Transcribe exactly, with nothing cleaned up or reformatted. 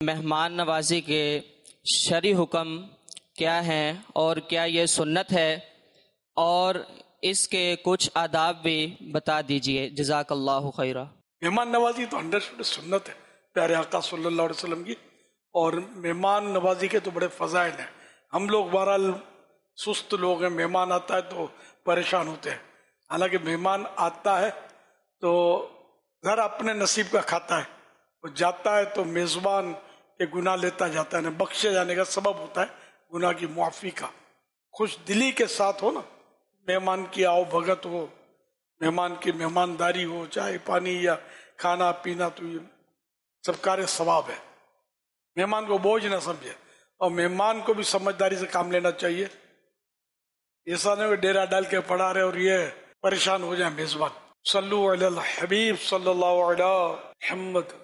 मेहमान नवाजी के शरई हुक्म क्या हैं और क्या ये सुन्नत है, और इसके कुछ आदाब भी बता दीजिए। जज़ाकल्लाहु खैरा। मेहमान नवाजी तो हंड्रेड सुन्नत है प्यारे आका सल्लल्लाहु अलैहि वसल्लम की, और मेहमान नवाजी के तो बड़े फजाइल हैं। हम लोग बहरहाल सुस्त लोग हैं, मेहमान आता है तो परेशान होते हैं। हालांकि मेहमान आता है तो घर अपने नसीब का खाता है, वो जाता है तो मेज़बान के गुनाह लेता जाता है, बख्शे जाने का सबब होता है गुनाह की मुआफ़ी का। खुश दिली के साथ हो ना, मेहमान की आओ भगत हो, मेहमान की मेहमानदारी हो, चाय पानी या खाना पीना, तो ये सब कार्य सवाब है। मेहमान को बोझ ना समझे, और मेहमान को भी समझदारी से काम लेना चाहिए। ऐसा नहीं डेरा डाल के पड़ा रहे और ये परेशान हो जाए मेजबान। सल्लु अलल हबीब सल्लल्लाहु अलैहि मुहम्मद।